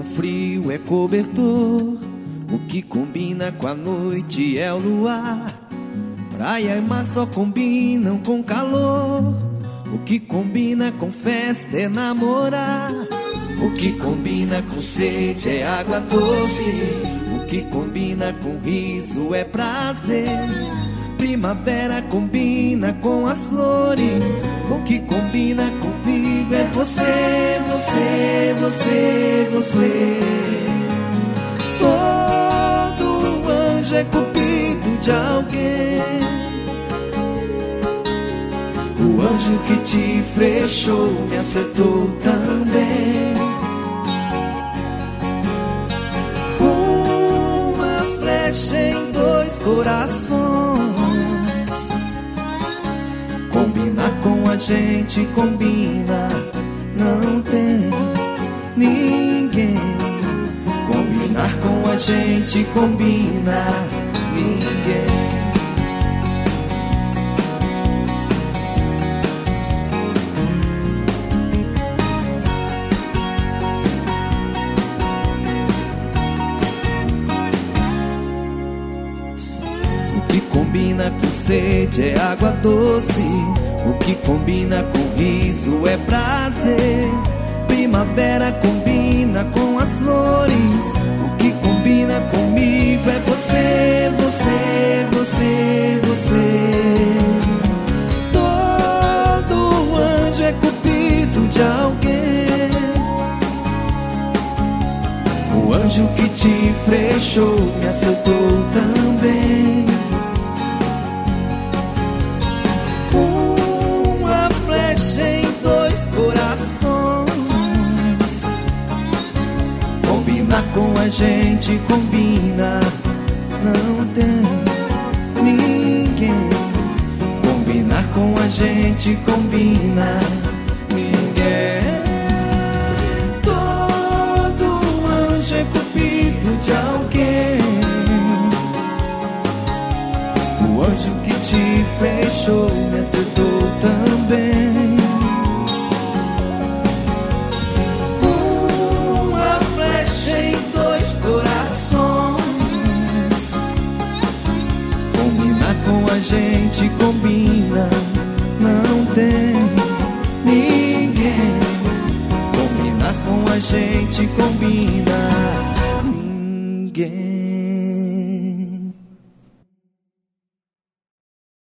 frio é cobertor, o que combina com a noite é o luar. Praia e mar só combinam com calor, o que combina com festa é namorar. O que combina com sede é água doce, o que combina com riso é prazer. Primavera combina com as flores, o que combina comigo é você, você, você, você. Todo anjo é cupido de alguém, o anjo que te flechou me acertou também. Uma flecha em dois corações, combinar com a gente combina, não tem ninguém. Combinar com a gente combina, ninguém. O que combina com sede é água doce, o que combina com riso é prazer. Primavera combina com as flores, o que combina comigo é você, você, você, você. Todo anjo é cupido de alguém, o anjo que te flechou me acertou também. Uma flecha em dois corações, combinar com a gente combina, não tem ninguém. Combinar com a gente combina, ninguém. Todo anjo é cupido de alguém, o anjo que te flechou me acertou também. Uma flecha em dois corações, combinar com a gente combina, não tem ninguém. Combinar com a gente combina, ninguém.